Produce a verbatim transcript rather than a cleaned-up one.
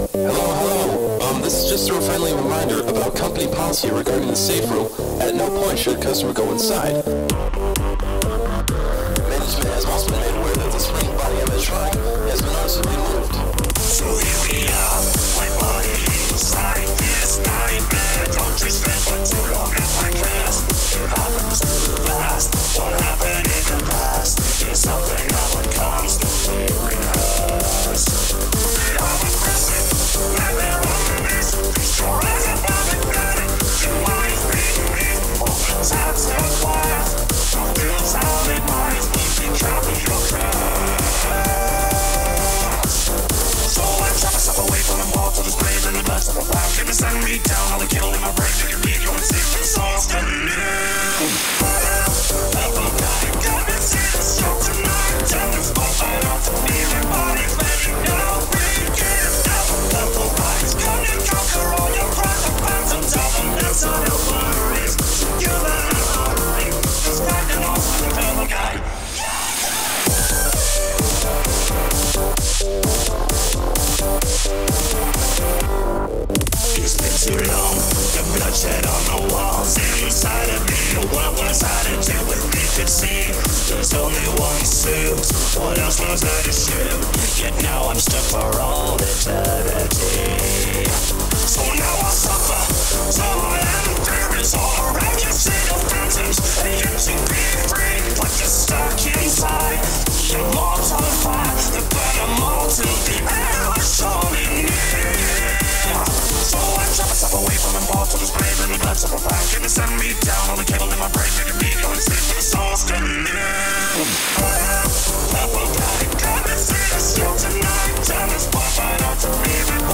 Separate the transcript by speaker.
Speaker 1: Hello, hello. Um, this is just a friendly reminder about company policy regarding the safe room. At no point should a customer go inside. Management has also been made aware that the spring body animatronic has been noticeably moved.
Speaker 2: So here we are, my body inside this nightmare. Don't you spend for too long in my class. It happens too fast. What happened in the past is something that would constantly rehearse. I'm a present, and they're on the list. Your eyes are magnetic, your mind's beating me. Open tabs and quiet. Don't feel solid minds, keeping track of your class. So I chop myself away from the wall to the grave in the dust of a flash. If it's sending me down, I'll kill in my brain. Make it leave you and see the soul's getting new. Apple guy, got me seeing the show tonight. Tell me spotlight out to me. My body's ready now. Bring it down. Apple guys, come and conquer all your pride. The phantom, tell them it's not over. It's together and hurry. It's riding off with the apple guy. It's been too long, the bloodshed on the walls inside of me. What was I to do when we could see? There's only one suit, what else was there to shoot? Yet now I'm stuck for all eternity. So now I'll suffer, so and there is all around you. See the phantoms, and yet to be free. But you're stuck inside, your mom's on fire. The burn them all to the air, surely near. So I chop myself away from the ball to this grave in the guts of a fire. Can you send me down on the cable in my brain? Make me go and sleep with the soul's getting near. Apple guy, got me see the show tonight. Tell us what right out to me.